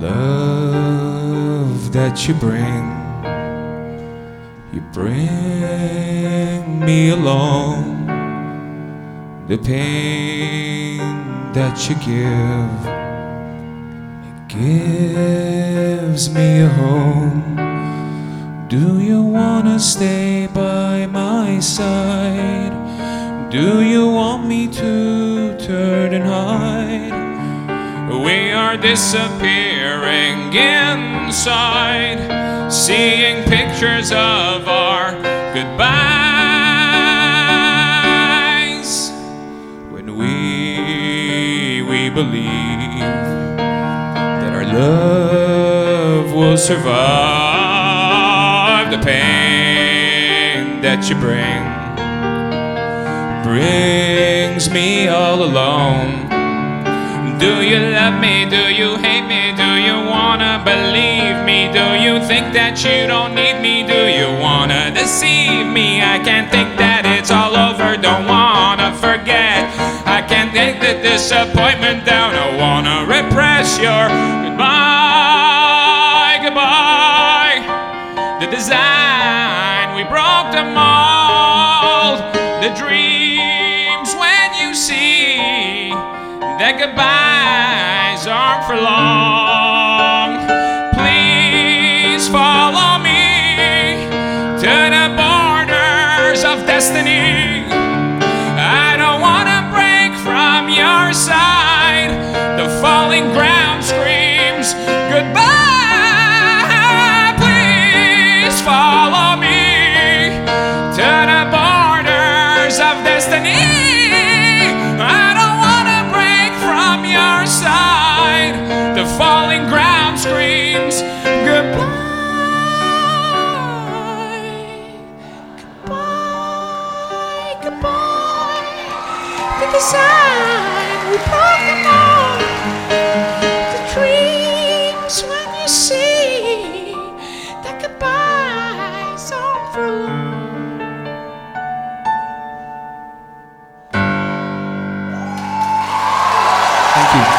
love that you bring me along. The pain that you give, it gives me a home. Do you wanna stay by my side? Do you want me to turn and hide? We are disappearing inside, seeing pictures of our goodbyes. When we believe that our love will survive the pain that you brings me all alone. Do you love me? Do you hate me? Do you wanna believe me? Do you think that you don't need me? Do you wanna deceive me? I can't think that it's all over, don't wanna forget. I can't take the disappointment down, I wanna repress your goodbye, goodbye. The design, we broke the mold. The dreams when you see that goodbyes aren't for long. Please follow me to the borders of destiny. I don't wanna break from your side. The falling ground screams goodbye. Please follow me to the borders of destiny. The falling ground screams goodbye, goodbye, goodbye. The design, we broke them all. The dreams when you see that goodbyes aren't for long. Thank you.